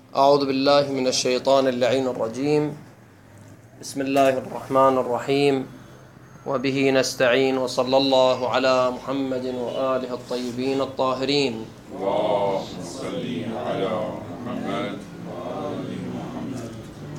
أعوذ بالله من الشيطان اللعين الرجيم. بسم الله الرحمن الرحيم، وبه نستعين، وصلى الله على محمد وآله الطيبين الطاهرين. اللهم صل على محمد وآل محمد.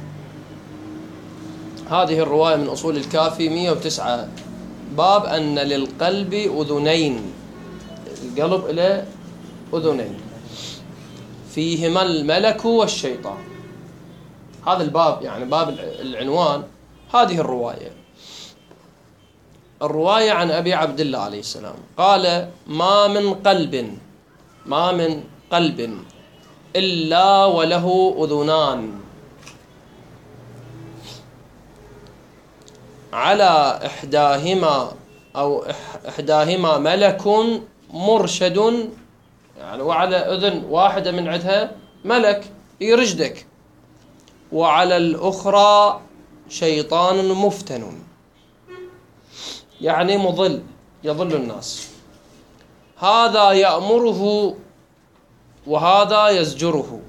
هذه الرواية من أصول الكافي 109، باب أن للقلب أذنين، القلب له أذنين فيهما الملك والشيطان. هذا الباب يعني باب العنوان. هذه الرواية عن أبي عبد الله عليه السلام قال: ما من قلب إلا وله أذنان، على إحداهما ملك مرشد، يعني وعلى أذن واحدة من عندها ملك يرشدك، وعلى الأخرى شيطان مفتن، يعني مضل يضل الناس، هذا يأمره وهذا يزجره.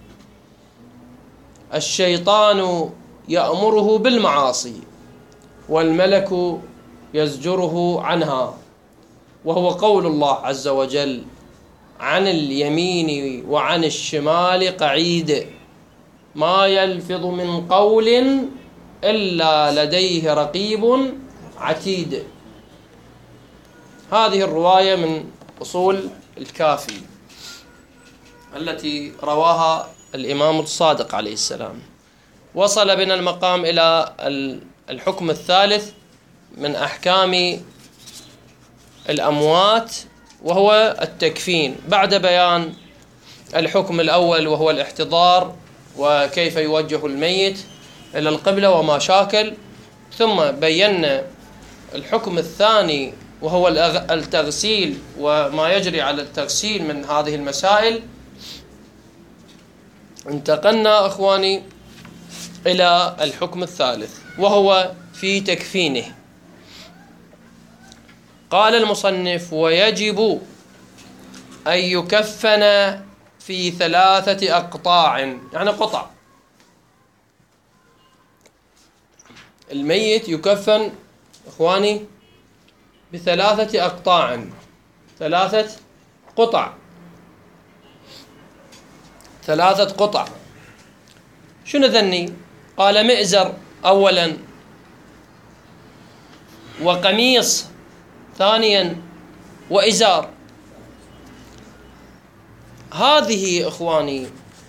الشيطان يأمره بالمعاصي، والملك يزجره عنها، وهو قول الله عز وجل: عن اليمين وعن الشمال قعيد، ما يلفظ من قول إلا لديه رقيب عتيد. هذه الرواية من أصول الكافي التي رواها الإمام الصادق عليه السلام. وصل بنا المقام إلى الحكم الثالث من أحكام الأموات، وهو التكفين، بعد بيان الحكم الأول وهو الاحتضار وكيف يوجه الميت إلى القبلة وما شاكل، ثم بينا الحكم الثاني وهو التغسيل وما يجري على التغسيل من هذه المسائل. انتقلنا أخواني إلى الحكم الثالث وهو في تكفينه. قال المصنف: ويجب أن يكفن في 3 أقطاع، يعني قطع. الميت يكفن إخواني ب3 أقطاع، 3 قطع، 3 قطع. شنو ذني؟ قال: مئزر أولا، وقميص ثانيا، وإزار. هذه إخواني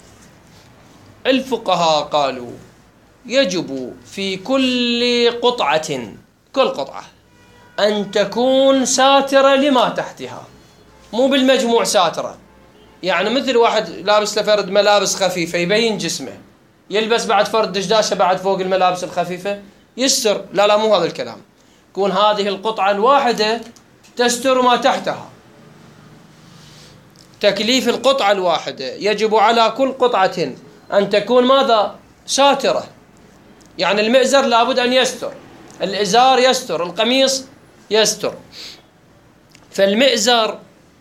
الفقهاء قالوا يجب في كل قطعة، كل قطعة، أن تكون ساترة لما تحتها، مو بالمجموع ساترة. يعني مثل واحد لابس لفرد ملابس خفيفة يبين جسمه، يلبس بعد فرد دشداشة بعد فوق الملابس الخفيفة يستر. لا مو هذا الكلام. تكون هذه القطعة الواحدة تستر ما تحتها. تكليف القطعة الواحدة يجب على كل قطعة أن تكون ماذا؟ ساترة. يعني المئزر لابد أن يستر، الإزار يستر، القميص يستر. فالمئزر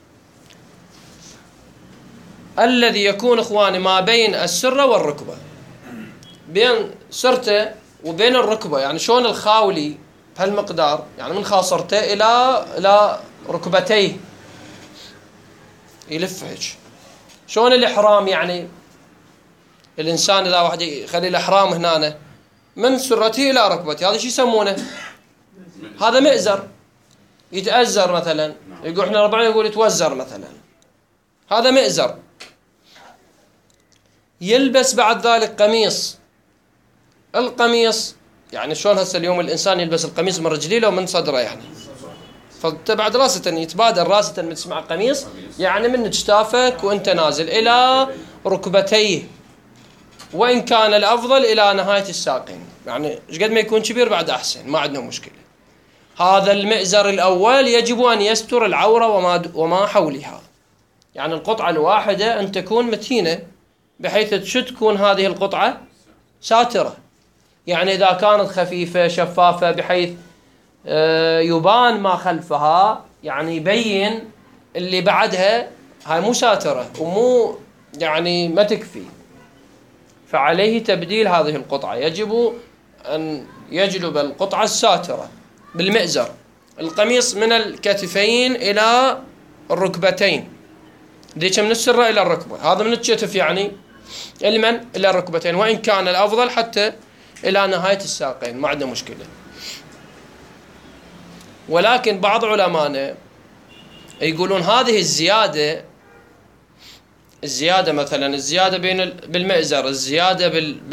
الذي يكون إخواني ما بين السرة والركبة، بين سرته وبين الركبة، يعني شون الخاولي بهالمقدار، يعني من خاصرته إلى ركبتيه يلف هيك. شون الإحرام، يعني الإنسان إذا واحد يخلي الإحرام هنا من سرته إلى ركبته، هذا شو يسمونه؟ هذا مئزر. يتأزر مثلا، يقول احنا ربعنا يقول يتوزر مثلا، هذا مئزر. يلبس بعد ذلك قميص. القميص يعني شلون هسه اليوم الإنسان يلبس القميص من رجليه ومن صدره، يعني فتبعد راسة، يتبادل راسة من تسمع قميص، يعني من اجتافك وانت نازل إلى ركبتيه، وإن كان الأفضل إلى نهاية الساقين، يعني قد ما يكون كبير بعد أحسن، ما عندنا مشكلة. هذا المئزر الأول يجب أن يستر العورة وما حولها. يعني القطعة الواحدة أن تكون متينة بحيث تكون هذه القطعة ساترة. يعني إذا كانت خفيفة شفافة بحيث يبان ما خلفها، يعني يبين اللي بعدها، هاي مو ساترة ومو يعني ما تكفي. فعليه تبديل هذه القطعة. يجب أن يجلب القطعة الساترة بالمئزر. القميص من الكتفين إلى الركبتين، ذيك من السرة إلى الركبة، هذا من الكتف يعني إلى الركبتين، وإن كان الأفضل حتى إلى نهاية الساقين، ما عندنا مشكلة. ولكن بعض علماءنا يقولون هذه الزيادة مثلا الزيادة بالمئزر، الزيادة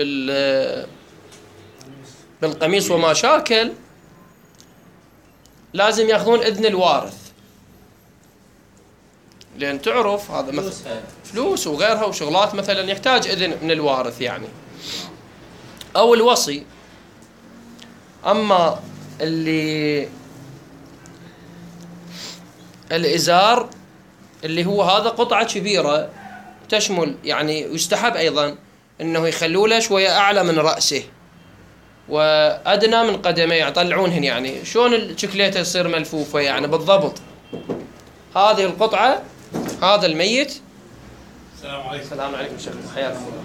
بالقميص وما شاكل، لازم ياخذون إذن الوارث، لأن تعرف هذا مثلا فلوس وغيرها وشغلات مثلا يحتاج إذن من الوارث يعني، أو الوصي. أما الإزار اللي هو هذا قطعة كبيرة تشمل يعني، يستحب أيضا أنه يخلوا له شوية أعلى من رأسه وأدنى من قدميه، يطلعونهن يعني شلون الشكليته تصير ملفوفة يعني بالضبط. هذه القطعة، هذا الميت. السلام عليكم. السلام عليكم شيخ، حياكم الله.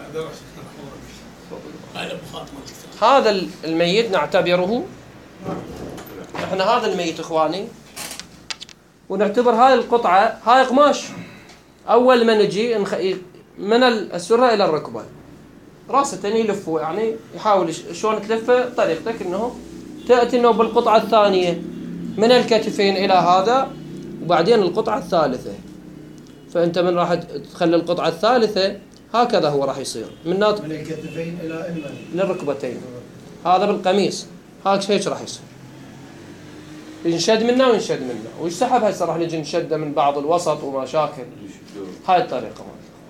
لا هذا الميت نعتبره احنا هذا الميت اخواني، ونعتبر هاي القطعة هاي قماش. اول ما نجي من السرة الى الركبة راسة يلفوا يعني، يحاول شلون تلفه طريقتك انه تأتي انه بالقطعة الثانية من الكتفين الى هذا، وبعدين القطعة الثالثة. فانت من راح تخلي القطعة الثالثة هكذا هو راح يصير من الكتفين الى الركبتين. هذا بالقميص هيك راح يصير، ينشد منه وينشد منه، ويسحب. هسه راح نجي نشده من بعض الوسط ومشاكل، هاي الطريقة.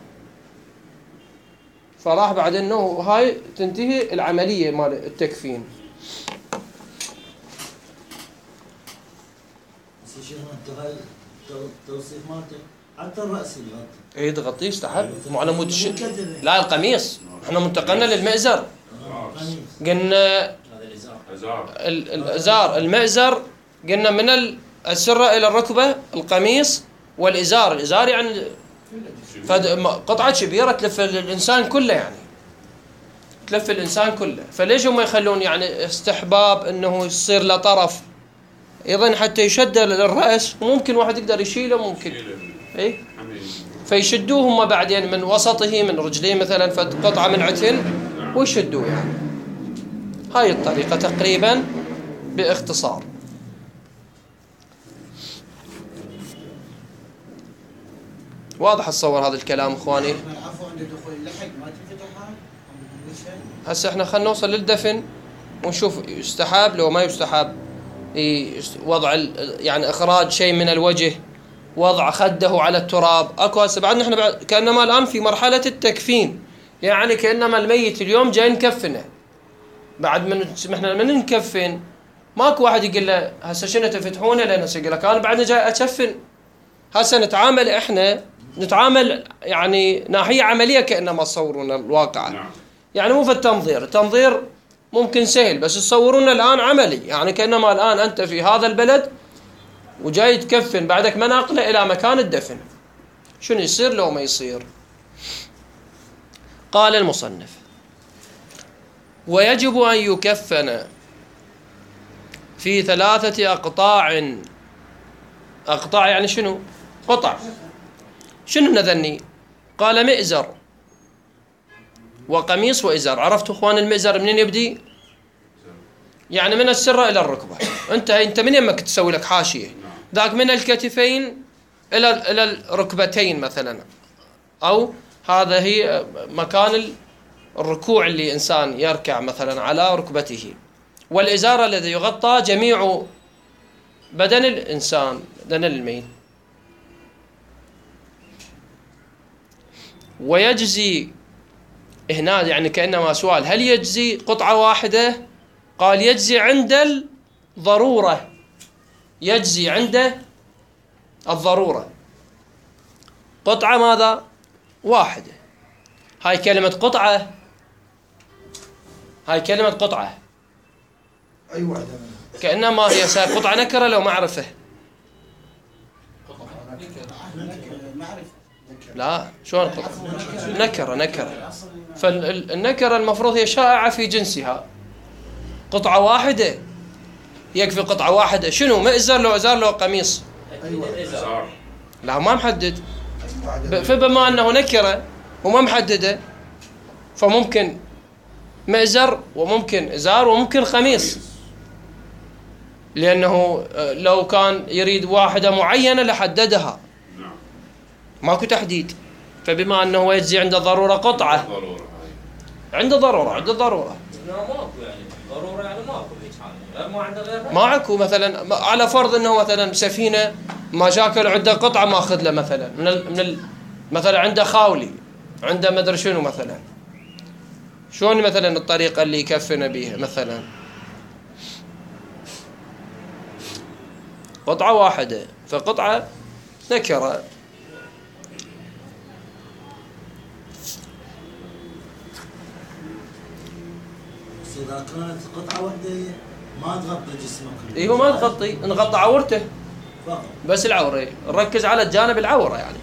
فراح بعد انه هاي تنتهي العملية مال التكفين. بس شيخنا انت هاي التوصيف مالته حتى الراس يغطي. اي تغطيه يستحب، مو على مود لا القميص، احنا منتقلنا للمئزر. قلنا الازار المئزر، قلنا من السرة الى الركبة القميص، والازار يعني قطعة كبيرة تلف الانسان كله يعني، تلف الانسان كله. فليش هم يخلون يعني استحباب انه يصير له طرف ايضا حتى يشد الراس، وممكن واحد يقدر يشيله ممكن اي، فيشدوه هم بعدين من وسطه من رجليه مثلا قطعة من عتن ويشدوه يعني. هاي الطريقة تقريبا باختصار. واضح الصور هذا الكلام اخواني؟ عفوا عند دخول اللحق ما تنفتح هاي. هسه احنا خلينا نوصل للدفن ونشوف يستحب لو ما يستحب وضع يعني اخراج شيء من الوجه، وضع خده على التراب. اكو هسه بعدنا احنا كانما الان في مرحله التكفين، يعني كانما الميت اليوم جاي نكفنه. بعد من احنا من نكفن ماكو واحد يقول له هسه شنو تفتحونه، لان هسه يقول لك انا بعدنا جاي اكفن. هسه نتعامل احنا يعني ناحيه عمليه كانما تصورون الواقع. يعني مو في التنظير ممكن سهل، بس تصورون الان عملي، يعني كانما الان انت في هذا البلد وجاي تكفن، بعدك مناقله الى مكان الدفن، شنو يصير لو ما يصير؟ قال المصنف: ويجب أن يكفن في 3 أقطاع. أقطاع يعني شنو؟ قطع. شنو نذني؟ قال مئزر وقميص وإزار. عرفتوا اخوان المئزر منين يبدي؟ يعني من السرة إلى الركبة. أنت من يمك تسوي لك حاشية، ذاك من الكتفين إلى الركبتين مثلا، أو هذا هي مكان الركوع اللي إنسان يركع مثلا على ركبته. والإزار الذي يغطى جميع بدن الإنسان، بدن الميت. ويجزي هنا يعني كأنما سؤال، هل يجزي قطعة واحدة؟ قال يجزي عند الضرورة، يجزي عند الضرورة. قطعة ماذا؟ واحدة. هاي كلمة قطعة، هاي كلمة قطعة أي واحدة كأنما هي قطعة نكرة لو معرفة. لا شلون قطعة نكرة؟ فالنكرة المفروض هي شائعة في جنسها، قطعة واحدة يكفي، قطعة واحدة. شنو مئزر لو إزار لو قميص؟ إزار. لا ما محدد. فبما أنه نكرة وما محددة فممكن مئزر وممكن إزار وممكن قميص، لأنه لو كان يريد واحدة معينة لحددها، ماكو تحديد. فبما أنه يجزي عند ضرورة قطعة، عنده ضرورة ماكو يعني ضرورة، يعني ماكو هيك حاجة، ما عنده غيرها. ماكو مثلا على فرض أنه مثلا سفينة مشاكل عنده قطعة ماخذ له مثلا مثلا عنده خاولي، عنده مدري شنو مثلا، شلون مثلا الطريقة اللي يكفن بيها مثلا قطعة واحدة، فقطعة نكرة. بس إذا كانت قطعة واحدة ما تغطي جسمك. ايوه ما تغطي، نغطي عورته فقط. بس العورة، نركز على الجانب العورة يعني.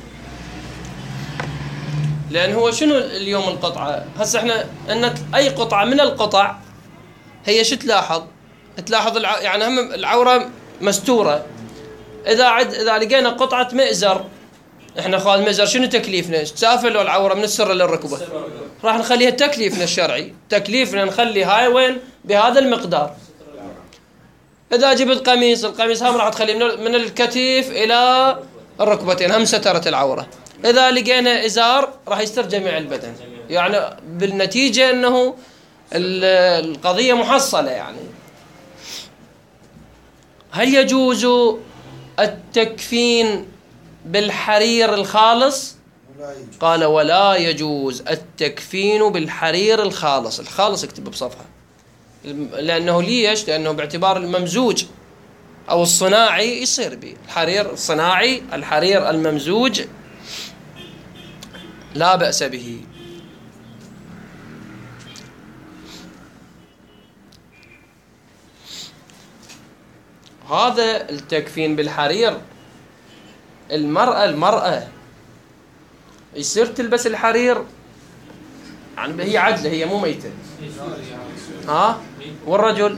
لأن هو شنو اليوم القطعة؟ هسه احنا ان اي قطعة من القطع هي شو تلاحظ يعني هم العورة مستورة. اذا لقينا قطعة مئزر، احنا خال مئزر شنو تكليفنا؟ تسافر لو العورة من السرة للركبة، راح نخليها تكليفنا الشرعي، تكليفنا نخلي هاي وين بهذا المقدار. إذا جبت قميص، القميص هم راح تخليه من الكتف إلى الركبتين، هم سترت العورة. إذا لقينا إزار راح يستر جميع البدن، يعني بالنتيجة أنه القضية محصلة. يعني هل يجوز التكفين بالحرير الخالص؟ قال ولا يجوز التكفين بالحرير الخالص. الخالص اكتب بصفحة، لأنه ليش؟ لأنه باعتبار الممزوج أو الصناعي يصير به الحرير الصناعي، الحرير الممزوج لا بأس به. هذا التكفين بالحرير. المرأة يصير تلبس الحرير، يعني هي عدلة، هي مو ميتة. والرجل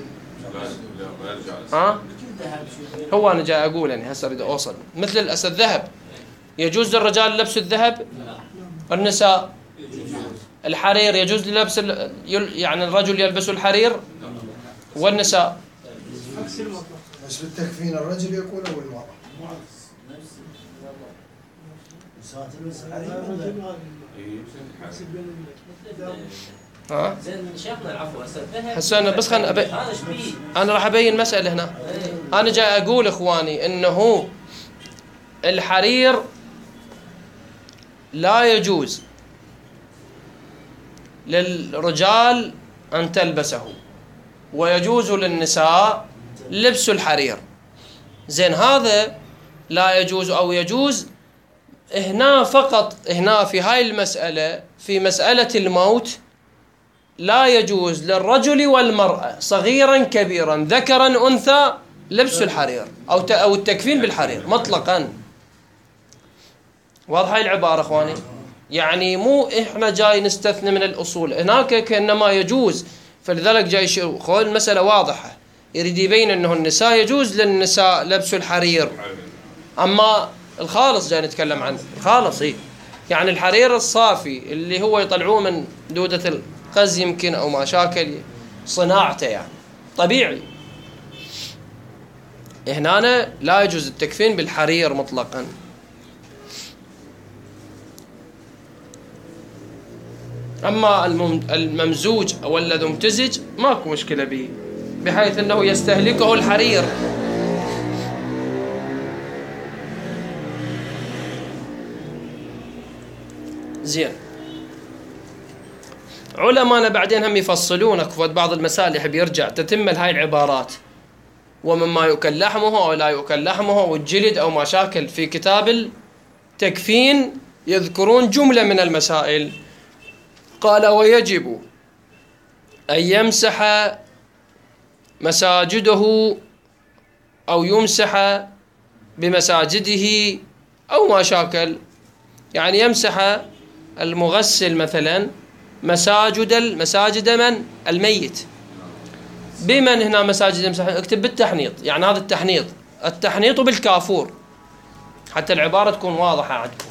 هو أنا جاي أقول يعني هسه أريد أوصل. مثل الأسد الذهب، يجوز للرجال لبس الذهب؟ النساء الحرير يجوز لبس يعني الرجل يلبس الحرير والنساء؟ بس بالتكفين الرجل يكون أو المرأة؟ زين شيخنا العفو، هسه انا بس انا راح ابين مسألة هنا. انا جاي اقول اخواني انه الحرير لا يجوز للرجال ان تلبسه، ويجوز للنساء لبس الحرير. زين هذا لا يجوز او يجوز هنا فقط، هنا في هاي المسألة، في مسألة الموت لا يجوز للرجل والمرأة صغيرا كبيرا ذكرا أنثى لبس الحرير أو التكفين بالحرير مطلقا. واضح هاي العبارة أخواني؟ يعني مو إحنا جاي نستثني من الأصول، هناك كأنما يجوز. فلذلك جاي خذ المسألة واضحة، يريد يبين أنه النساء يجوز للنساء لبس الحرير، أما الخالص جاي نتكلم عنه. الخالص يعني الحرير الصافي اللي هو يطلعوه من دودة القز يمكن أو مشاكل صناعته، يعني طبيعي. هنا لا يجوز التكفين بالحرير مطلقا. أما الممزوج أو الذي امتزج ماكو مشكلة به، بحيث أنه يستهلكه الحرير. زين، علماءنا بعدين هم يفصلونك في بعض المسائل، يحب يرجع تتمل هاي العبارات، ومما يؤكل لحمه أو لا يؤكل لحمه والجلد أو مشاكل في كتاب التكفين يذكرون جملة من المسائل. قال ويجب أن يمسح مساجده أو يمسح بمساجده أو مشاكل، يعني يمسح المغسل مثلا مساجد من؟ الميت. بمن هنا مساجد؟ اكتب بالتحنيط، يعني هذا التحنيط بالكافور حتى العبارة تكون واضحة عندكم.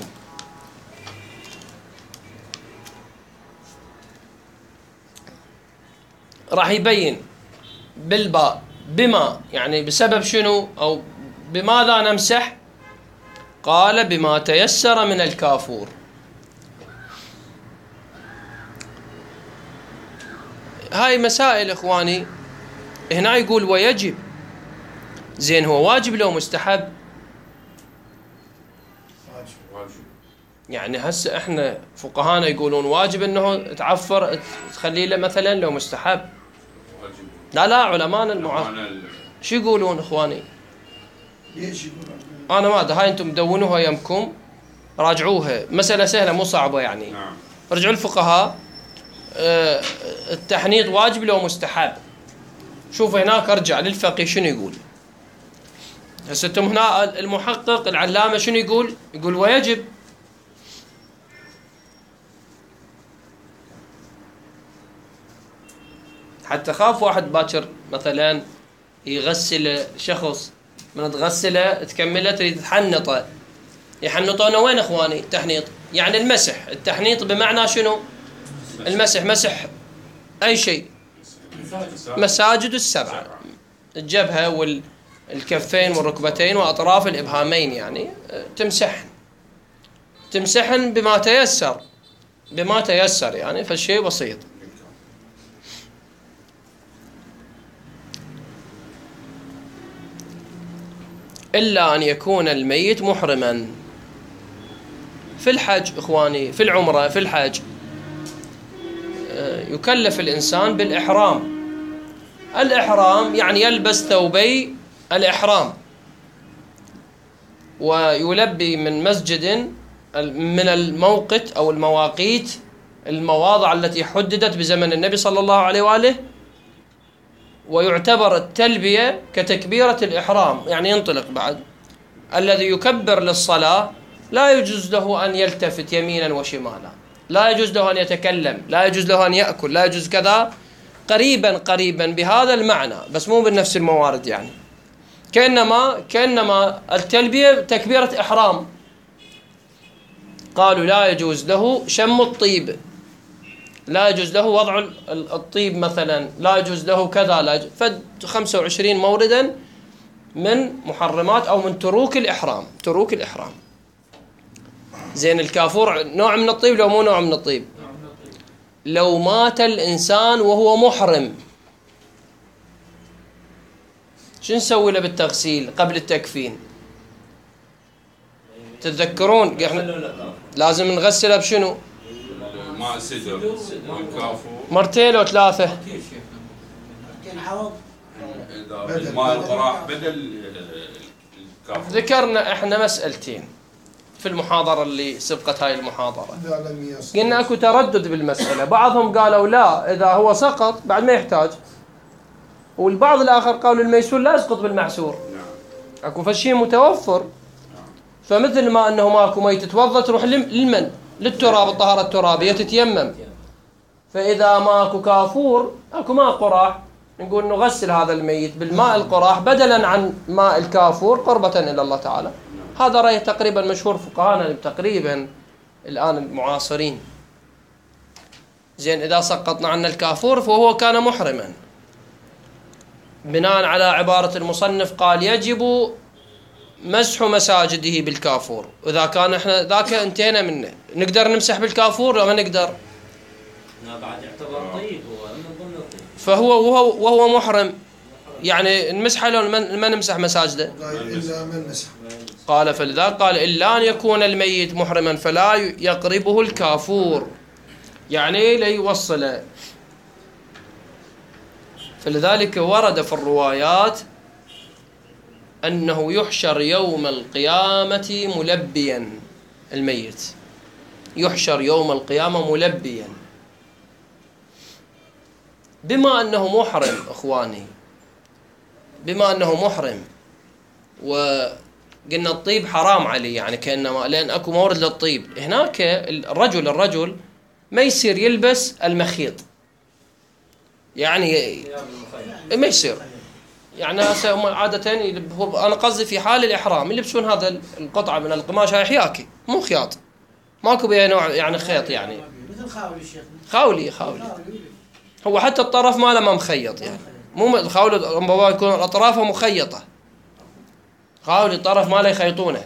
راح يبين بالباء بما، يعني بسبب شنو أو بماذا نمسح؟ قال بما تيسر من الكافور. هاي مسائل إخواني. هنا يقول ويجب، زين هو واجب لو مستحب؟ واجب. يعني هسه احنا فقهانا يقولون واجب انه تعفر تخليه له مثلا لو مستحب. واجب. لا علماء المعاصر شو يقولون اخواني؟ ليش يقولون؟ انا ما ادري، هاي انتم مدونوها يمكم، راجعوها، مسألة سهلة مو صعبة يعني. نعم. رجعوا الفقهاء التحنيط واجب لو مستحب. شوف هناك ارجع للفقيه شنو يقول. هسه انتم هنا المحقق العلامة شنو يقول؟ يقول ويجب. حتى خاف واحد باكر مثلا يغسل شخص، من تغسله تكمله تريد تحنطه، يحنطونه وين اخواني؟ تحنيط يعني المسح. التحنيط بمعنى شنو؟ المسح، مسح اي شيء، مساجد السبعة، الجبهة والكفين والركبتين واطراف الابهامين، يعني تمسحن بما تيسر يعني، فالشيء بسيط. إلا أن يكون الميت محرما. في الحج إخواني، في العمرة، في الحج يكلف الإنسان بالإحرام. الإحرام يعني يلبس ثوبي الإحرام ويلبي من مسجد، من الموقت أو المواقيت، المواضع التي حددت بزمن النبي صلى الله عليه وآله، ويعتبر التلبية كتكبيرة الإحرام، يعني ينطلق بعد. الذي يكبر للصلاة لا يجوز له أن يلتفت يمينا وشمالا، لا يجوز له أن يتكلم، لا يجوز له أن يأكل، لا يجوز كذا، قريبا بهذا المعنى، بس مو بنفس الموارد يعني. كأنما التلبية تكبيرة إحرام. قالوا لا يجوز له شم الطيب، لا يجوز له وضع الطيب مثلا، لا يجوز له كذا، لا يجوز. 25 موردا من محرمات أو من تروك الإحرام. زين الكافور نوع من الطيب لو مو نوع من الطيب؟ لو مات الإنسان وهو محرم شو نسوي له بالتغسيل قبل التكفين؟ تتذكرون احنا لازم نغسله بشنو؟ ماء سدر والكافور مرتين أو ثلاثة. مرتين حوض. ماء القراح بدل الكافور. ذكرنا احنا مسألتين في المحاضرة اللي سبقت هاي المحاضرة، قلنا اكو تردد بالمسألة. بعضهم قالوا لا، إذا هو سقط بعد ما يحتاج، والبعض الآخر قالوا الميسور لا يسقط بالمعسور. اكو فشي متوفر، فمثل ما انه ماكو مي تتوضا تروح للمن؟ للتراب، الطهارة الترابية تتيمم. فإذا ماكو كافور، اكو ماء قراح، نقول نغسل هذا الميت بالماء القراح بدلا عن ماء الكافور قربة إلى الله تعالى. هذا رأي تقريبا مشهور فقهانا تقريبا الآن المعاصرين. زين إذا سقطنا عن الكافور فهو كان محرما بناء على عبارة المصنف، قال يجب مسح مساجده بالكافور. وإذا كان احنا ذاك انتهينا منه، نقدر نمسح بالكافور ولا ما نقدر؟ لا بعد يعتبر طيب، هو من ضمن الطيب. فهو وهو محرم، يعني نمسحه لو ما نمسح مساجده؟ إلا من مسح. قال فلذلك قال إلا أن يكون الميت محرما فلا يقربه الكافور، يعني لا يوصله. فلذلك ورد في الروايات أنه يحشر يوم القيامة ملبيا. الميت يحشر يوم القيامة ملبيا، بما أنه محرم إخواني، بما أنه محرم. وقلنا الطيب حرام عليه، يعني كأنما لأن أكو مورد للطيب. هناك الرجل ما يصير يلبس المخيط، يعني ما يصير. يعني هم عادة أنا قصدي في حال الإحرام يلبسون هذا القطعة من القماش، هاي حياكي مو خياط، ماكو بها نوع يعني خيط، يعني مثل خاولي الشيخ. خاولي هو حتى الطرف ماله ما مخيط، يعني مو الخاولي ربما يكون أطرافه مخيطة، خاولي الطرف ماله يخيطونه.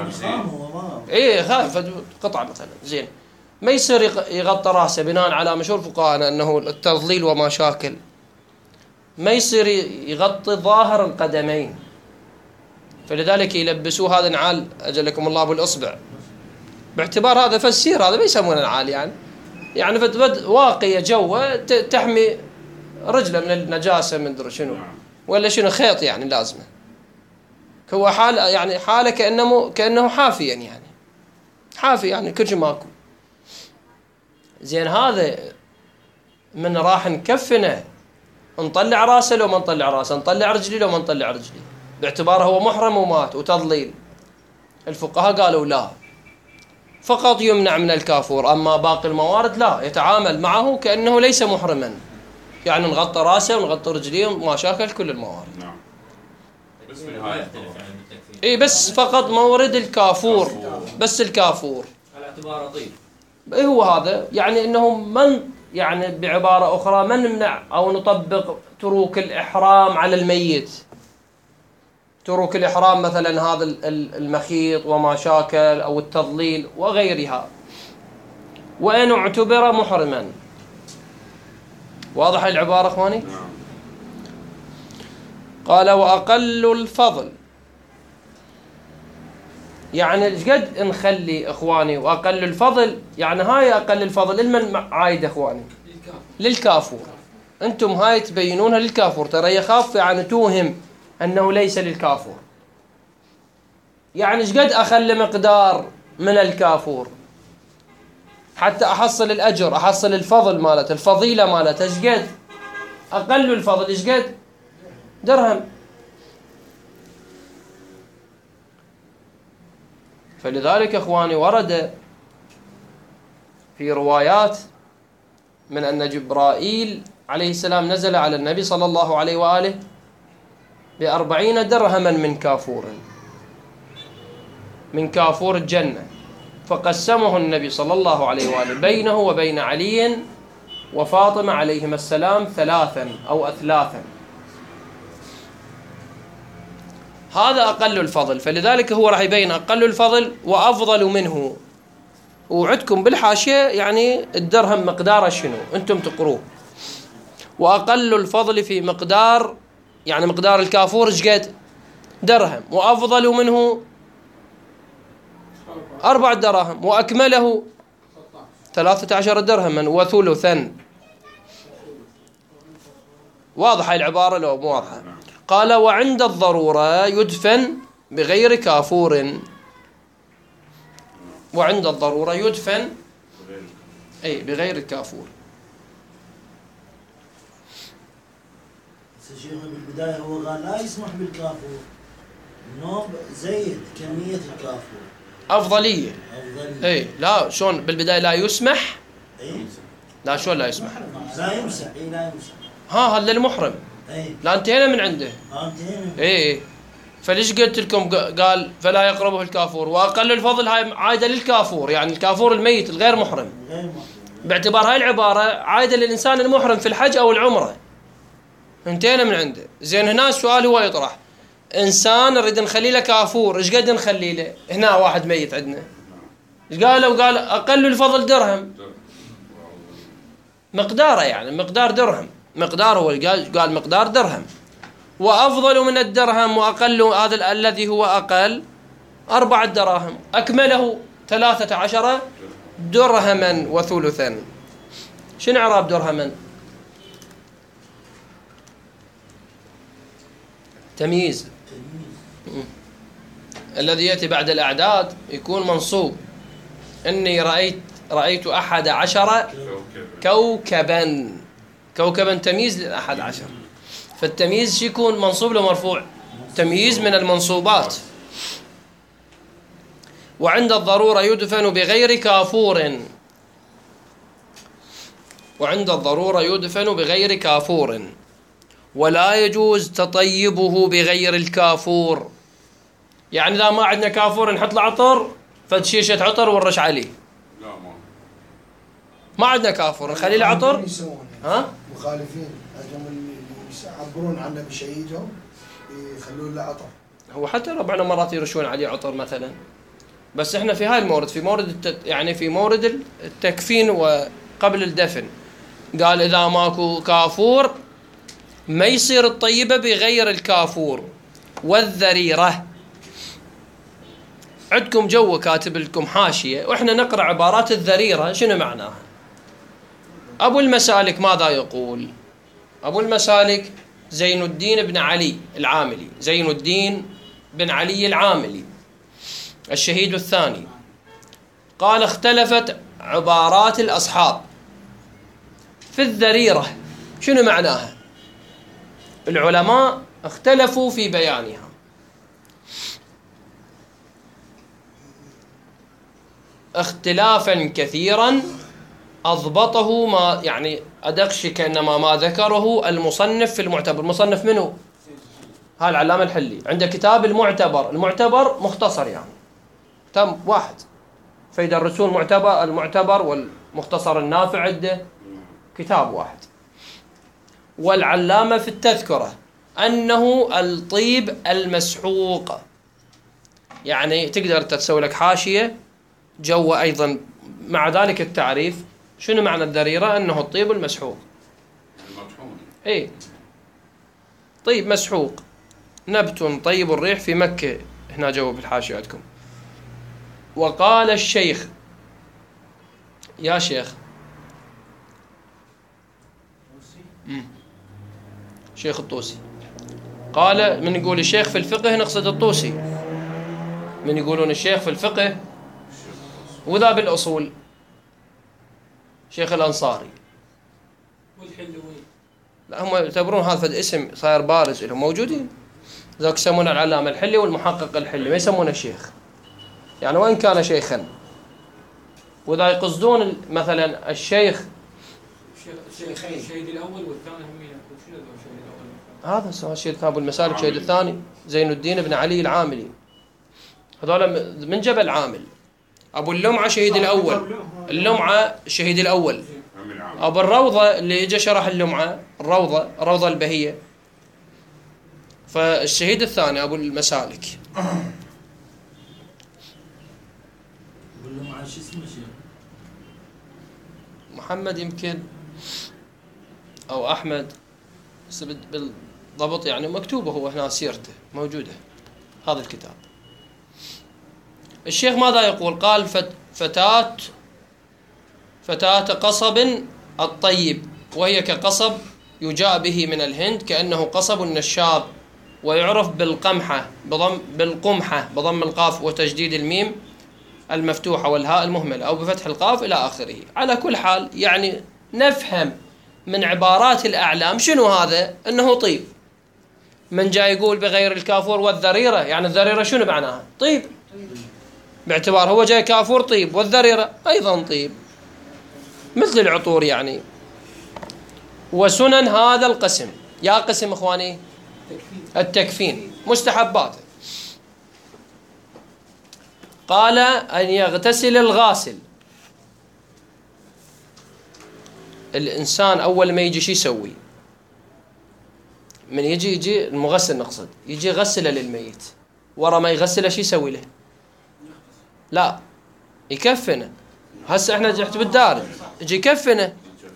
خاف قطعة مثلا زين، ما يصير يغطى راسه بناء على مشهور فقهاءنا أنه التضليل ومشاكل، ما يصير يغطي ظاهر القدمين، فلذلك يلبسوه هذا نعال أجلكم الله بالإصبع، باعتبار هذا فسير، هذا ما يسمونه نعال، يعني واقية جوه تحمي رجله من النجاسة من دري شنو ولا شنو، خيط يعني لازمه. هو حال يعني حاله كأنه حافيا، يعني حافي يعني كل شيء ماكو. زين هذا من راح نكفنه، نطلع راسه لو ما نطلع راسه، نطلع رجلي لو ما نطلع رجلي، باعتباره هو محرم ومات وتضليل. الفقهاء قالوا لا، فقط يمنع من الكافور، أما باقي الموارد لا، يتعامل معه كأنه ليس محرما، يعني نغطى راسه ونغطى رجليه وما شاكل كل الموارد. نعم. بس في نهاية بس فقط مورد الكافور، بس الكافور على اعتباره طيب. هو هذا، يعني انه من يعني بعبارة أخرى ما نمنع أو نطبق تروك الإحرام على الميت، تروك الإحرام مثلا هذا المخيط وما شاكل أو التضليل وغيرها، وإن اعتبر محرما. واضح العبارة أخواني؟ قال وأقل الفضل، يعني ايش قد نخلي اخواني واقل الفضل، يعني هاي اقل الفضل لمن عايد اخواني؟ للكافور. انتم هاي تبينونها للكافور، ترى يخاف يعني توهم انه ليس للكافور، يعني ايش قد اخلي مقدار من الكافور حتى احصل الاجر، احصل الفضل مالته، الفضيله مالته، ايش قد اقل الفضل؟ ايش قد؟ درهم. فلذلك اخواني ورد في روايات من أن جبرائيل عليه السلام نزل على النبي صلى الله عليه وآله ب40 درهما من كافور الجنة، فقسمه النبي صلى الله عليه وآله بينه وبين علي وفاطمة عليهما السلام 3 أو أثلاثا. هذا أقل الفضل، فلذلك هو راح يبين أقل الفضل وأفضل منه. وعدكم بالحاشية يعني الدرهم مقداره شنو أنتم تقروه. وأقل الفضل في مقدار، يعني مقدار الكافور ايش قد؟ درهم. وأفضل منه 4 دراهم، وأكمله 13 درهما وثلثا. واضحة العبارة لو مو واضحة؟ قال وعند الضرورة يدفن بغير كافور. وعند الضرورة يدفن أي بغير الكافور. شيخنا بالبداية هو قال لا يسمح بالكافور، انه زيد كمية الكافور أفضلية. أي لا شلون بالبداية لا يسمح؟ أي لا شلون لا يسمح؟ لا يمسح. أي لا يمسح. هذا المحرم. أي لا انتهينا من عنده. انتهينا. اي فليش قلت لكم قال فلا يقربه الكافور. واقل الفضل هاي عايده للكافور، يعني الكافور الميت الغير محرم، باعتبار هاي العباره عايده للانسان المحرم في الحج او العمره. انتهينا من عنده. زين هنا السؤال هو يطرح، انسان نريد نخلي له كافور، ايش قد نخلي له؟ هنا واحد ميت عندنا ايش قالوا؟ قال اقل الفضل درهم، مقداره يعني مقدار درهم، مقدار هو قال مقدار درهم. وأفضل من الدرهم وأقل هذا الذي هو أقل 4 دراهم، أكمله 13 درهما وثلثا. شنو إعراب درهما؟ تمييز. الذي يأتي بعد الأعداد يكون منصوب. إني رأيت 11 كوكبا. كوكبا تمييز ل11، فالتمييز يكون منصوب له مرفوع، تمييز من المنصوبات. وعند الضرورة يدفن بغير كافور. وعند الضرورة يدفن بغير كافور، ولا يجوز تطيبه بغير الكافور. يعني إذا ما عندنا كافور نحط له عطر، فد شيشة عطر ونرش عليه. لا ما عندنا كافور نخلي له عطر. ها؟ مخالفين هذول اللي يعبرون عنه بشهيدهم يخلون له عطر. هو حتى ربعنا مرات يرشون عليه عطر مثلا، بس احنا في هاي المورد، في مورد يعني في مورد التكفين وقبل الدفن، قال إذا ماكو كافور ما يصير الطيبة بغير الكافور. والذريرة عندكم جو كاتب لكم حاشية، وإحنا نقرأ عبارات الذريرة شنو معناها. أبو المسالك ماذا يقول؟ أبو المسالك زين الدين بن علي العاملي، زين الدين بن علي العاملي الشهيد الثاني، قال اختلفت عبارات الأصحاب في الذريرة شنو معناها. العلماء اختلفوا في بيانها. اختلافا كثيرا أضبطه ما يعني أدق شيء كأنما ما ذكره المصنف في المعتبر. المصنف منه؟ هذا العلامة الحلي، عنده كتاب المعتبر. المعتبر مختصر يعني تم واحد، فيدرسون المعتبر والمختصر النافع عنده كتاب واحد. والعلامة في التذكرة أنه الطيب المسحوق، يعني تقدر تسوي لك حاشية جو أيضا مع ذلك التعريف. شنو معنى الذريرة؟ أنه الطيب المسحوق. المطحون. إيه، طيب مسحوق، نبت طيب الريح في مكة. هنا جواب الحاشية عندكم. وقال الشيخ، يا شيخ شيخ الطوسي، قال من يقول الشيخ في الفقه نقصد الطوسي، من يقولون الشيخ في الفقه وذا بالأصول شيخ الأنصاري. والحلوي لا هم يعتبرون هذا اسم صاير بارز لهم، موجودين ذاك يسمونه العلامة الحلي والمحقق الحلي، ما يسمونه الشيخ يعني وإن كان شيخا. وذا يقصدون مثلا الشيخ الشهيد الاول والثاني هم يكون شنو الشهيد الاول؟ هذا سواء الشهيد ابو المسالك الشهيد الثاني زين الدين بن علي العاملي، هذول من جبل عامل. ابو اللمعه شهيد الاول، اللمعه الشهيد الاول. ابو الروضه اللي اجى شرح اللمعه، الروضه البهيه، فالشهيد الثاني ابو المسالك. قول لهم عن شو اسمه شيخ محمد يمكن او احمد، بس بالضبط يعني مكتوبه هو هنا سيرته موجوده هذا الكتاب. الشيخ ماذا يقول؟ قال فتاة قصب الطيب، وهي كقصب يجاء به من الهند، كأنه قصب النشاب، ويعرف بالقمحة بضم القاف وتجديد الميم المفتوحة والهاء المهملة، أو بفتح القاف إلى آخره. على كل حال يعني نفهم من عبارات الأعلام شنو هذا؟ أنه طيب. من جاي يقول بغير الكافور والذريرة، يعني الذريرة شنو معناها؟ طيب، باعتبار هو جاي كافور طيب، والذريرة أيضا طيب مثل العطور يعني. وسنن هذا القسم، يا قسم إخواني التكفين مستحبات. قال أن يغتسل الغاسل. الإنسان أول ما يجي شو يسوي؟ من يجي المغسل نقصد، يجي يغسله للميت، ورا ما يغسله شو يسوي له؟ لا، يكفنه. هسه احنا جحت بالدار يجي يكفنه.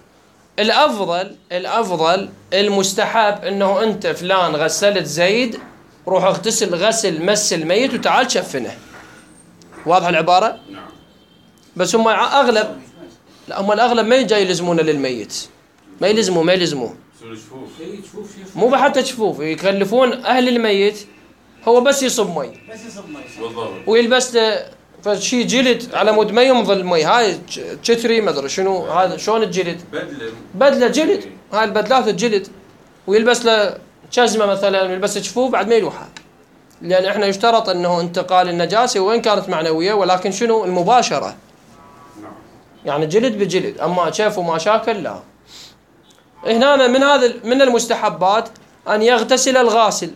الأفضل المستحب انه انت فلان غسلت زيد، روح اغتسل غسل مس الميت وتعال شفنه. واضح العبارة؟ نعم. بس هم اغلب، لا هم الاغلب ما يجي يلزمونه للميت، ما يلزموه مو بحتى جفوف، يكلفون اهل الميت هو بس يصب مي ويلبس له فشي جلد على مود ما يمضي المي، هاي كثري ما ادري شنو هذا، شلون الجلد؟ بدله جلد، هاي البدلات الجلد، ويلبس له جزمه مثلا ويلبس جفوف بعد ما يروحها، لان احنا يشترط انه انتقال النجاسه وين كانت معنويه، ولكن شنو المباشره. يعني جلد بجلد. أما شاف ومشاكل لا. هنا من المستحبات أن يغتسل الغاسل.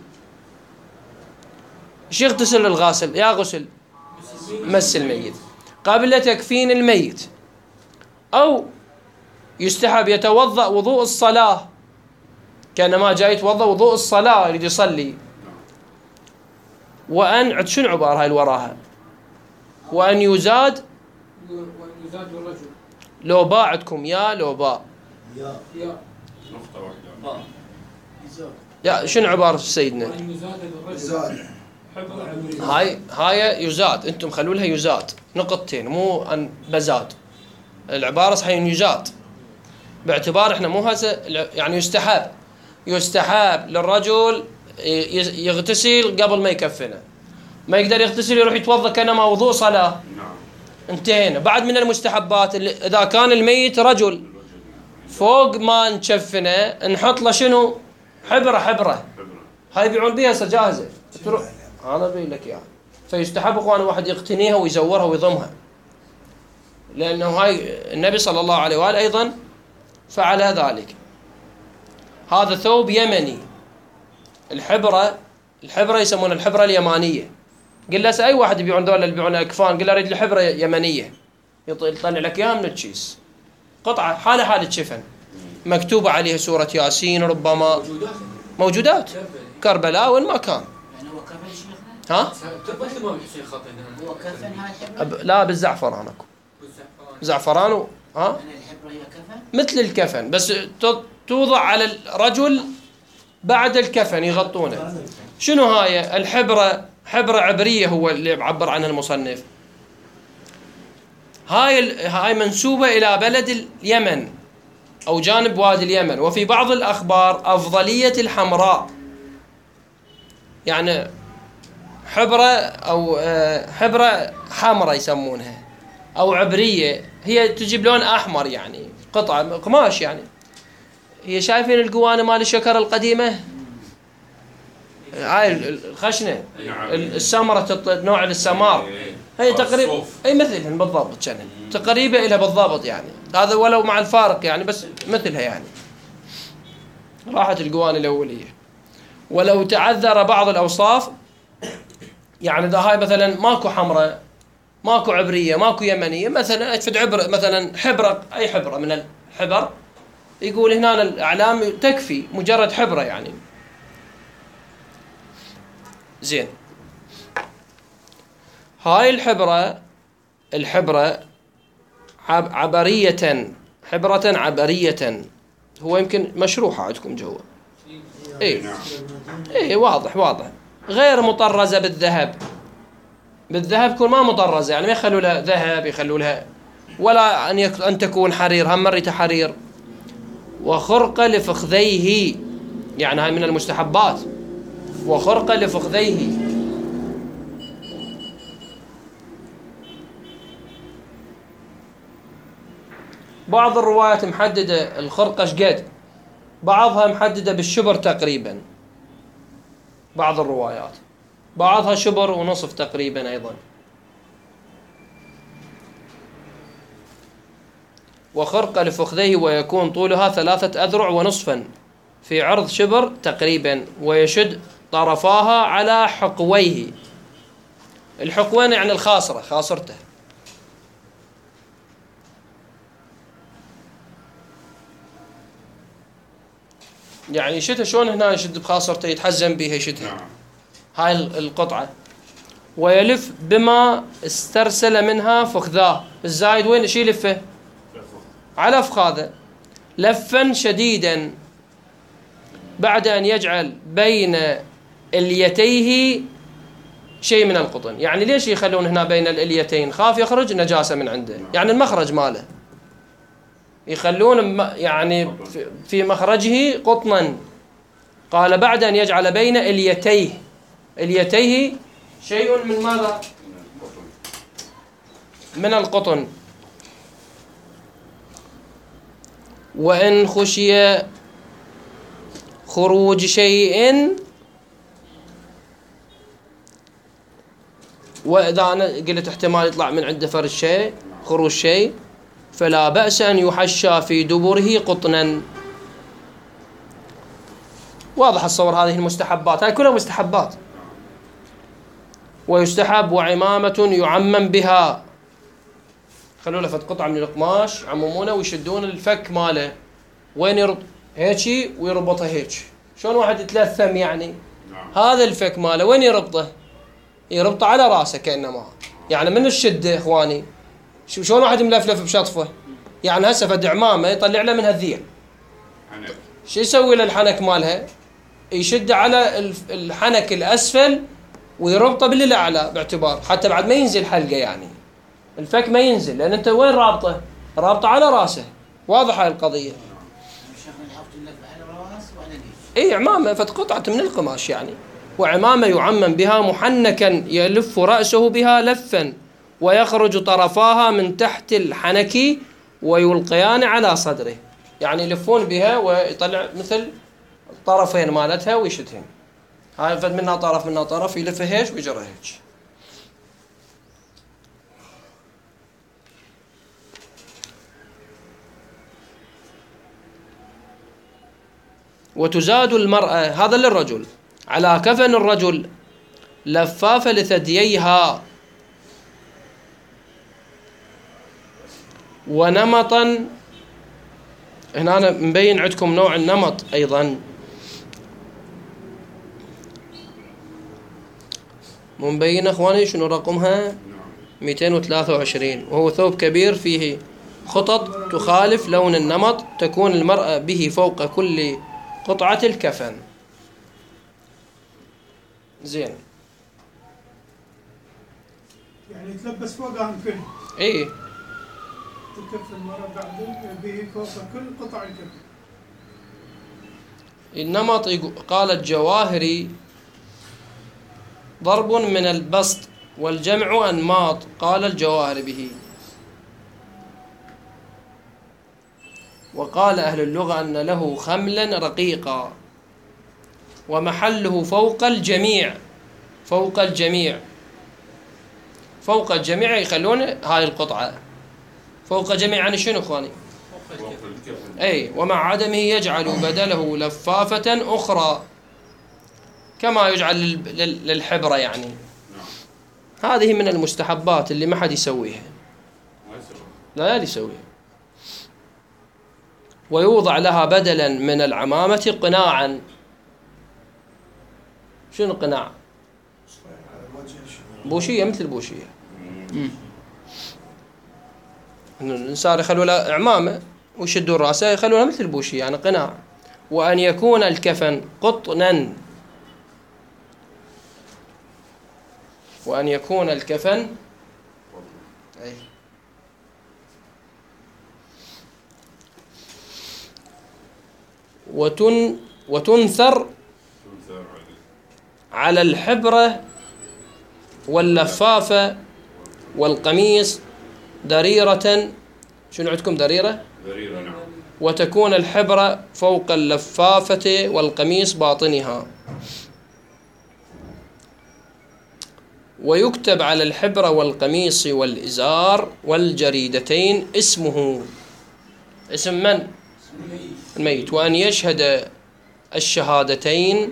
ايش يغتسل الغاسل؟ يغسل مس الميت قبل تكفين الميت، أو يستحب يتوضأ وضوء الصلاة، كانما جاي يتوضأ وضوء الصلاة يريد يصلي. وأن شنو عبارة هاي وراها؟ وأن يزاد للرجل. لو باء عندكم يا لو باء يا نقطة واحدة. يا شنو عبارة سيدنا؟ وأن يزاد للرجل زاد حبر. هاي يزاد، انتم خلوا لها يزاد نقطتين، مو ان بزاد. العبارة صحيح يزاد، باعتبار احنا مو هذا يعني يستحب للرجل يغتسل قبل ما يكفنه. ما يقدر يغتسل يروح يتوضا كانما وضوء صلاة. نعم. انتهينا. بعد من المستحبات اذا كان الميت رجل فوق ما نشفنه نحط له شنو؟ حبرة. هاي يبيعون بها هسه جاهزة. انا بقول لك اياها. فيستحب اخوان الواحد يقتنيها ويزورها ويضمها، لانه هاي النبي صلى الله عليه واله ايضا فعل ذلك. هذا ثوب يمني. الحبرة يسمونها الحبرة اليمانية. قل له اي واحد يبيعون ذول اللي يبيعون اكفان، قل له اريد الحبرة يمنية، يطلع لك اياها من الكيس، قطعة حالة شفن مكتوبة عليها سورة ياسين ربما. موجودات كربلاء وين ما كان. يعني هو كفن شيخنا؟ ها؟ تبت الإمام الحسين خطينا. هو كفن هاي الحبرة؟ لا بالزعفران اكو. زعفران ها؟ يعني الحبرة هي كفن؟ مثل الكفن بس توضع على الرجل بعد الكفن يغطونه. شنو هاي الحبرة؟ حبرة عبرية هو اللي عبر عنها المصنف. هاي منسوبة إلى بلد اليمن أو جانب وادي اليمن. وفي بعض الأخبار أفضلية الحمراء، يعني حبرة أو حبرة حمراء يسمونها أو عبرية، هي تجيب لون أحمر يعني قطعة قماش يعني. هي شايفين القوانة مال الشكر القديمة؟ هاي الخشنة السمرة نوع السمار، هي تقريبا اي مثلهن بالضبط، كانت تقريبا لها بالضبط يعني. هذا ولو مع الفارق يعني، بس مثلها يعني. راحت القوانة الأولية. ولو تعذر بعض الأوصاف، يعني إذا هاي مثلا ماكو حمراء ماكو عبرية ماكو يمنية، مثلا اتفد عبر مثلا حبرة، أي حبرة من الحبر، يقول هنا الأعلام تكفي مجرد حبرة يعني. زين. هاي الحبرة حبرة عبرية. هو يمكن مشروحة عندكم جوا. ايه واضح غير مطرزة بالذهب تكون ما مطرزة يعني، ما يخلوا لها ذهب، يخلوا لها ولا أن تكون حرير، هم مريت حرير. وخرقة لفخذيه، يعني هاي من المستحبات. وخرقة لفخذيه، بعض الروايات محددة الخرقة شقد، بعضها محددة بالشبر تقريبا، بعض الروايات بعضها شبر ونصف تقريبا أيضا. وخرقة لفخذيه ويكون طولها 3 أذرع ونصفا في عرض شبر تقريبا، ويشد طرفاها على حقويه. الحقوين يعني الخاصرة، خاصرته. يعني يشدها شلون هنا يشد بخاصرته، يتحزم بها يشدها هاي القطعة. ويلف بما استرسل منها فخذاه. الزايد وين شي يلفه؟ على فخاذه لفا شديدا، بعد أن يجعل بين اليتيه شيء من القطن. يعني ليش يخلون هنا بين اليتين؟ خاف يخرج نجاسة من عنده، يعني المخرج ماله يخلون يعني في مخرجه قطنا. قال بعد أن يجعل بين اليتيه شيء من ماذا؟ من القطن. وإن خشي خروج شيء، وإذا أنا قلت احتمال يطلع من عنده فرج شيء، خروج شيء، فلا بأس أن يحشى في دبره قطنا. واضح الصور. هذه المستحبات، هاي كلها مستحبات. ويستحب وعمامة يعمم بها، خلوا له فد قطعة من القماش يعممونه ويشدون الفك ماله وين يربط هيك ويربطه هيك. شلون واحد يتلثم يعني؟ هذا الفك ماله وين يربطه؟ يربطه على راسه كأنما، يعني من الشدة إخواني. شلون واحد ملفلف بشطفه؟ يعني هسه فد عمامة يطلع له من هالذيل، شو يسوي للحنك مالها؟ يشد على الحنك الأسفل ويربطه بالأعلى، باعتبار حتى بعد ما ينزل حلقة، يعني الفك ما ينزل، لأن أنت وين رابطه؟ رابطه على راسه. واضحة هاي القضية. اي عمامة فد قطعة من القماش يعني. وعمامة يعمم بها محنكا يلف رأسه بها لفا ويخرج طرفاها من تحت الحنك ويلقيان على صدره، يعني يلفون بها ويطلع مثل الطرفين مالتها ويشدهم. هاي فد منها طرف منها طرف، يلفه هيك ويجره هيك. وتزاد المرأة، هذا للرجل، على كفن الرجل لفافة لثدييها ونمطا. هنا أنا مبين عندكم نوع النمط أيضا، مبين أخواني شنو رقمها؟ 223. وهو ثوب كبير فيه خطط تخالف لون النمط، تكون المرأة به فوق كل قطعة الكفن. زين، يعني يتلبس فوقها الكل. ايه تكفن المرأة بعد به فوق كل قطع الكفن. النمط قال الجواهري ضرب من البسط والجمع أنماط، قال الجواهري به. وقال أهل اللغة أن له خملا رقيقا ومحله فوق الجميع. فوق الجميع، فوق الجميع يخلون هاي القطعة فوق الجميع. يعني شنو اخواني؟ اي، ومع عدمه يجعل بدله لفافة أخرى كما يجعل للحبرة يعني. هذه من المستحبات اللي ما حد يسويها، لا يسويها. ويوضع لها بدلا من العمامة قناعا. شنو قناع؟ بوشية، مثل البوشية. الإنسان يخلوا له عمامة ويشدوا راسه يخلونها مثل البوشية، يعني قناع. وأن يكون الكفن قطنا، وأن يكون الكفن وتنثر على الحبرة واللفافة والقميص دريرة. شنو عندكم دريرة؟ دريرة، نعم. وتكون الحبرة فوق اللفافة والقميص باطنها. ويكتب على الحبرة والقميص والإزار والجريدتين اسمه، اسم من؟ الميت. وأن يشهد الشهادتين،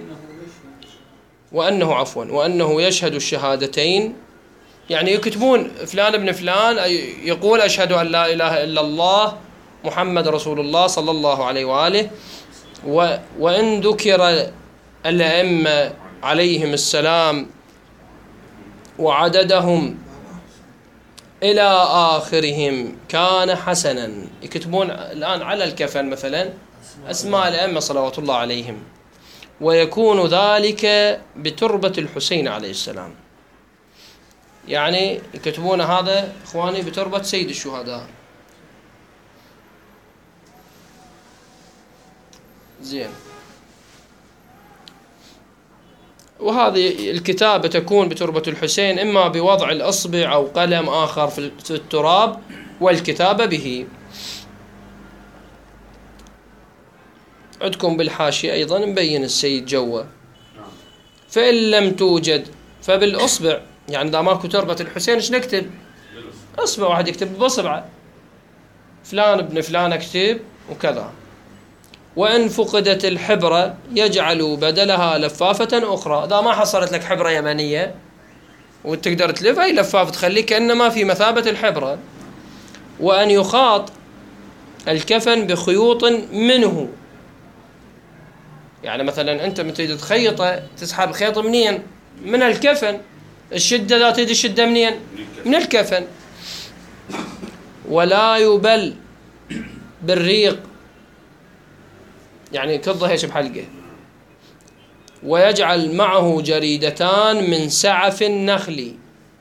وأنه يشهد الشهادتين، يعني يكتبون فلان ابن فلان يقول أشهد أن لا إله إلا الله محمد رسول الله صلى الله عليه وآله. وإن ذكر الأئمة عليهم السلام وعددهم إلى آخرهم كان حسنا. يكتبون الآن على الكفن مثلا أسماء الأئمة صلوات الله عليهم، ويكون ذلك بتربة الحسين عليه السلام. يعني يكتبون هذا إخواني بتربة سيد الشهداء. زين. وهذه الكتابة تكون بتربة الحسين إما بوضع الأصبع أو قلم آخر في التراب والكتابة به. عندكم بالحاشية أيضا مبين السيد جوا. فإن لم توجد فبالأصبع، يعني إذا ماكو تربة الحسين إيش نكتب؟ أصبع، واحد يكتب بأصبعه. فلان ابن فلان اكتب وكذا. وإن فقدت الحبرة يجعل بدلها لفافة أخرى. إذا ما حصلت لك حبرة يمنية وتقدر تلف، أي لفافة تخليك كأنما في مثابة الحبرة. وأن يخاط الكفن بخيوط منه. يعني مثلا أنت من تريد تخيطه تسحب الخيط منين؟ من الكفن. الشدة لا تريد الشدة منين؟ من الكفن. ولا يبل بالريق، يعني كضه هيش بحلقه. ويجعل معه جريدتان من سعف النخل.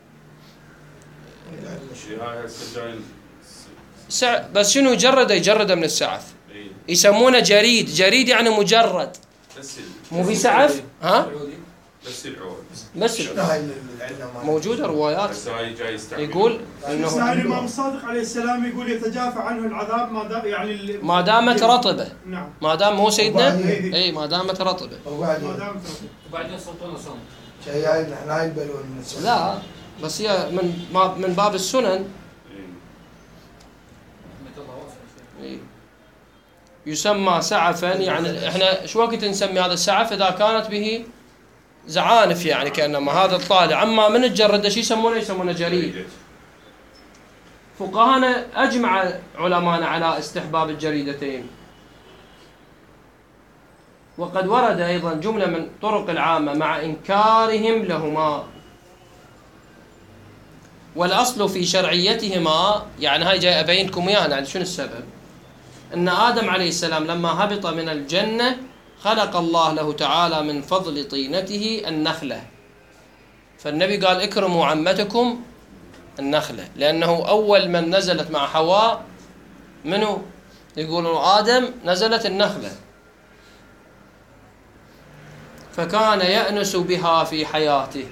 بس شنو يجرده من السعف، يسمونه جريد. جريد يعني مجرد، مو في سعف. ها بس العود بس موجودة روايات يقول انه الامام الصادق عليه السلام يقول يتجافى عنه العذاب ما دامت رطبة. نعم. ما دام هو سيدنا اي ما دامت رطبة. وبعدين صوتونا صوت شيء نحن هاي البلوه من السنة. لا بس هي من باب السنن. يسمى سعفا. يعني احنا شو وقت نسمي هذا السعف؟ اذا كانت به زعانف، يعني كأنما هذا الطالع. اما من الجرد شو يسمونه جريد. فقهانا اجمع علماءنا على استحباب الجريدتين. وقد ورد ايضا جملة من طرق العامة مع انكارهم لهما. والاصل في شرعيتهما، يعني هاي جاي ابينكم اياها يعني شنو السبب. ان ادم عليه السلام لما هبط من الجنة خلق الله له تعالى من فضل طينته النخلة. فالنبي قال اكرموا عمتكم النخلة، لأنه أول من نزلت مع حواء منه؟ يقولون آدم نزلت النخلة. فكان يأنس بها في حياته،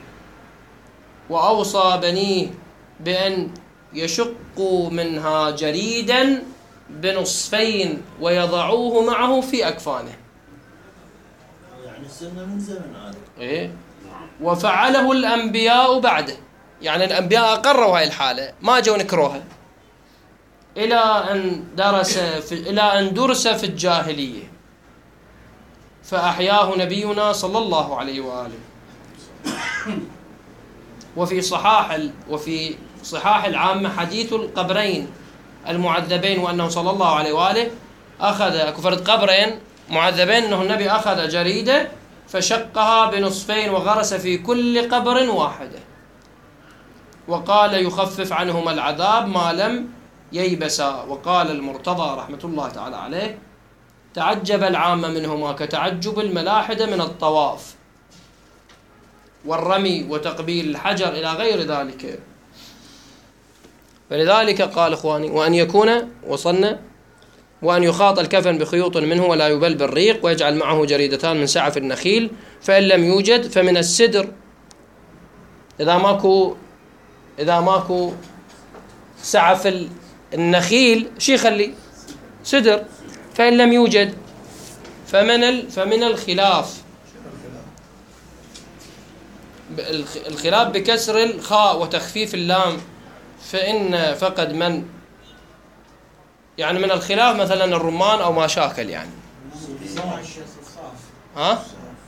وأوصى بنيه بأن يشقوا منها جريدا بنصفين ويضعوه معه في أكفانه. يعني السنة من زمن هذا. إيه. وفعله الأنبياء بعده، يعني الأنبياء أقروا هاي الحالة، ما جو نكروها إلى أن درس في الجاهلية فأحياه نبينا صلى الله عليه وآله. وفي صحاح العامة حديث القبرين المعذبين، وأنه صلى الله عليه وآله أخذ كفرة قبرين معذبين، أنه النبي أخذ جريدة فشقها بنصفين وغرس في كل قبر واحدة، وقال يخفف عنهما العذاب ما لم ييبسا. وقال المرتضى رحمة الله تعالى عليه تعجب العامة منهما كتعجب الملاحدة من الطواف والرمي وتقبيل الحجر إلى غير ذلك. فلذلك قال إخواني وأن يكون وصلنا وأن يخاط الكفن بخيوط منه ولا يبل بالريق، ويجعل معه جريدتان من سعف النخيل، فإن لم يوجد فمن السدر. إذا ماكو سعف النخيل شي يخلي سدر. فإن لم يوجد فمن الخلاف. الخلاف بكسر الخاء وتخفيف اللام. فإن فقد من يعني من الخلاف مثلا الرمان أو ما شاكل يعني. ها؟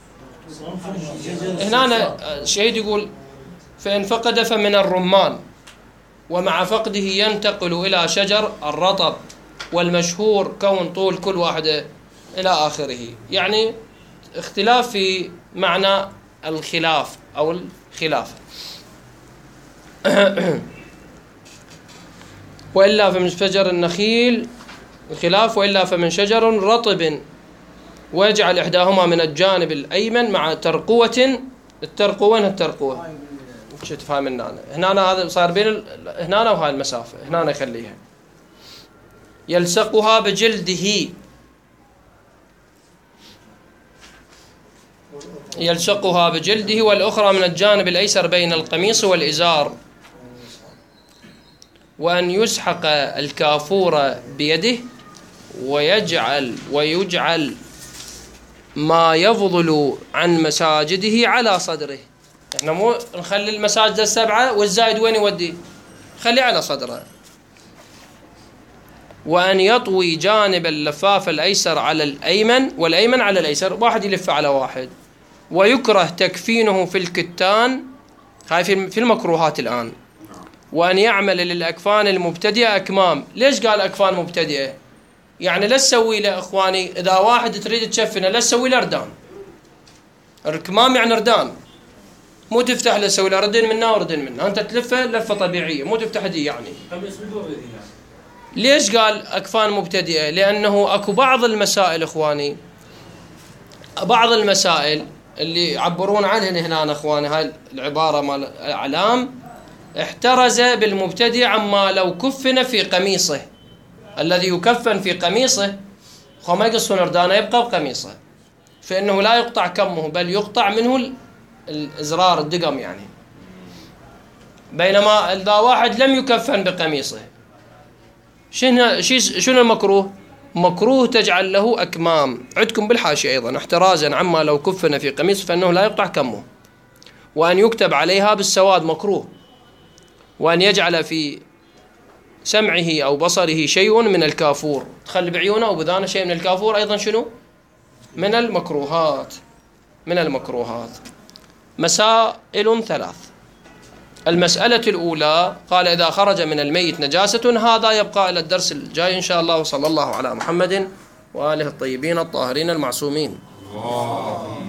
هنا الشهيد يقول فإن فقد فمن الرمان، ومع فقده ينتقل إلى شجر الرطب، والمشهور كون طول كل واحدة إلى آخره. يعني اختلاف في معنى الخلاف أو الخلاف. وإلا فمن شجر النخيل الخلاف، وإلا فمن شجر رطب، ويجعل إحداهما من الجانب الأيمن مع ترقوة. الترقوة الترقوة شو تفهم هنا هذا صار بين هنا وهاي المسافة، هنا يخليها يلصقها بجلده، يلصقها بجلده، والأخرى من الجانب الأيسر بين القميص والإزار. وأن يسحق الكافور بيده ويجعل ما يفضل عن مساجده على صدره. احنا مو نخلي المساجد 7 والزايد وين يودي؟ خليه على صدره. وأن يطوي جانب اللفاف الأيسر على الأيمن والأيمن على الأيسر، واحد يلف على واحد. ويكره تكفينه في الكتان، هاي في المكروهات الآن. وأن يعمل للأكفان المبتدئة أكمام. ليش قال أكفان مبتدئة؟ يعني لا تسوي له إخواني إذا واحد تريد تشفنه لا تسوي له ردان. الكمام يعني ردان، مو تفتح له تسوي له ردين منه وردين منه، أنت تلفه لفة طبيعية مو تفتح دي يعني. ليش قال أكفان مبتدئة؟ لأنه أكو بعض المسائل إخواني، بعض المسائل اللي يعبرون عنهن هنا إخواني، هاي العبارة مال الأعلام، احترز بالمبتدئ عما لو كفن في قميصه. الذي يكفن في قميصه هو ما يقصون ردانه، يبقى بقميصه، فإنه لا يقطع كمه بل يقطع منه الإزرار الدقم يعني. بينما إذا واحد لم يكفن بقميصه شنو المكروه؟ مكروه تجعل له أكمام. عندكم بالحاشية أيضا احترازا عما لو كفن في قميصه فإنه لا يقطع كمه. وأن يكتب عليها بالسواد مكروه. وأن يجعل في سمعه أو بصره شيء من الكافور، تخلي بعيونه أو بذانه شيء من الكافور، أيضا شنو؟ من المكروهات. من المكروهات. مسائل 3. المسألة الأولى قال إذا خرج من الميت نجاسة، هذا يبقى إلى الدرس الجاي إن شاء الله. وصلى الله على محمد وآله الطيبين الطاهرين المعصومين.